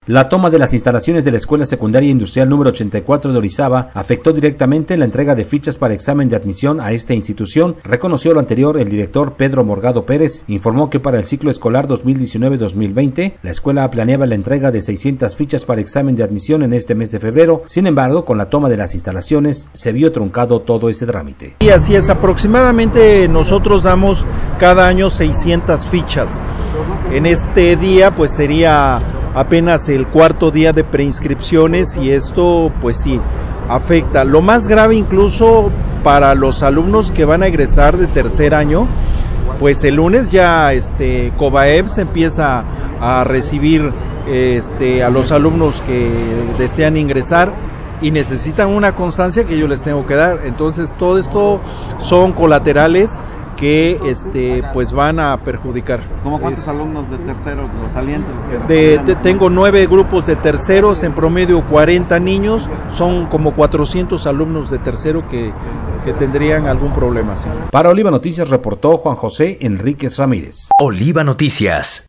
La toma de las instalaciones de la Escuela Secundaria Industrial número 84 de Orizaba afectó directamente la entrega de fichas para examen de admisión a esta institución. Reconoció lo anterior el director Pedro Morgado Pérez. Informó que para el ciclo escolar 2019-2020, la escuela planeaba la entrega de 600 fichas para examen de admisión en este mes de febrero. Sin embargo, con la toma de las instalaciones, se vio truncado todo ese trámite. Y así es, aproximadamente nosotros damos cada año 600 fichas. En este día, pues sería apenas el cuarto día de preinscripciones y esto pues sí afecta. Lo más grave incluso para los alumnos que van a egresar de tercer año, pues el lunes ya COBAEPS empieza a recibir a los alumnos que desean ingresar y necesitan una constancia que yo les tengo que dar. Entonces todo esto son colaterales que pues van a perjudicar. ¿Cómo cuántos alumnos de tercero, los salientes? Tengo 9 grupos de terceros, en promedio 40 niños, son como 400 alumnos de tercero que tendrían algún problema. ¿Sí? Para Oliva Noticias reportó Juan José Enríquez Ramírez. Oliva Noticias.